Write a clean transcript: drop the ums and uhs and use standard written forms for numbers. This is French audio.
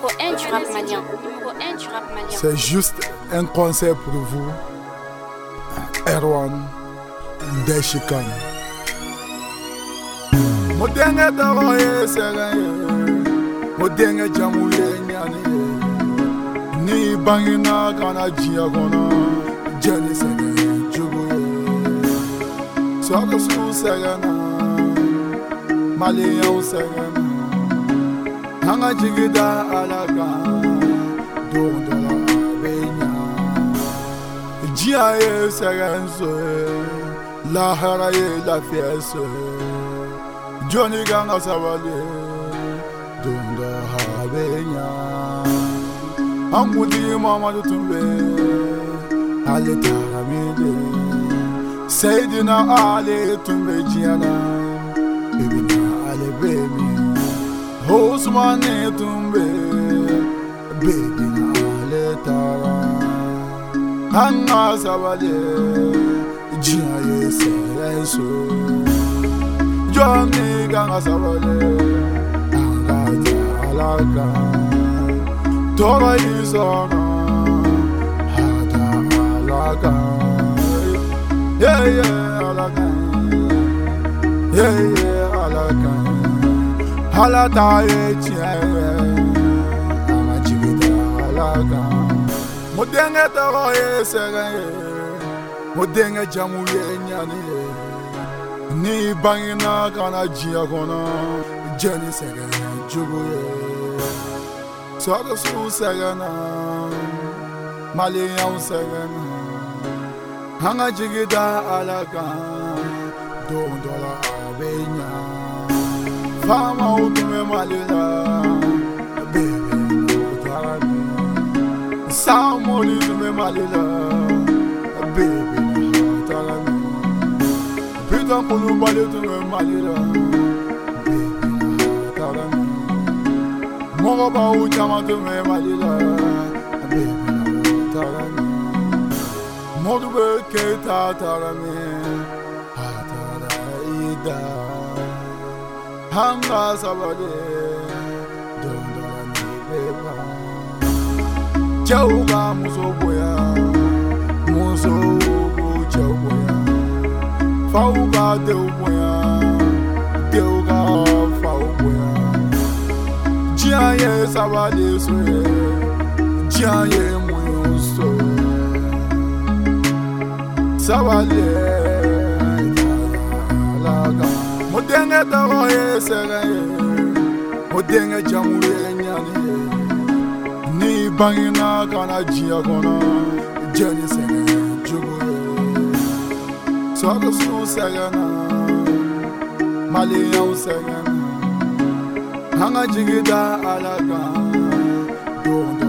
Numéro 1 du rap malien. C'est juste un conseil pour vous. Erwan Deshikan. Modenge taroye seraye, modenge jamuye nyane. Ni bangina kana jia kona, jeni seraye juguye. Soka su serana, maliya serana. Hanga jigida alaga, dondola benya. Jia ye serenso, la haraye la fiese. Johnny Ganga Savale, Dunda Habenya. Amudi Mama Tumbe, Aleta Ramide, Saidina Ale Tumbe Giana, Baby Ale Baby, Hosmane Tumbe, Baby Aleta, Hanga Savale, Gia Yeso. Johnny Ganga Savale, Angata Alaga, Tora Isona, Hada Alaga, Alaga, Alaga, Halata Amachita Alaga, Modenge Taroye Seraye, Modenge Jamuye Nyani. Ni bangina kana jia kona, jeni segana juguye. Soka su segana, maliya segana. Hanga jigida alaga, dondola abenya. Fama utume malila, baby utarani. Samoli utume malila, baby utarani. Pita kulu bale tume malira, baby tarami. Moga ba uchama tume malira, baby tarami. Modu be keta tarami, hatara ida. Hanga sabade, dondola ni beba. Chauga muso boya, muso chau boya. Fauga deuboya, deuga fauboya. Jiaye sabade soye, jiaye muyo soye. Sabade alaga. Modenge taroye seraye, modenge jamuye nyane. Ni bangina kana jia kona, jeni seraye juguye. Soka su serana, maliya serana. Hanga jigida alaga, dondola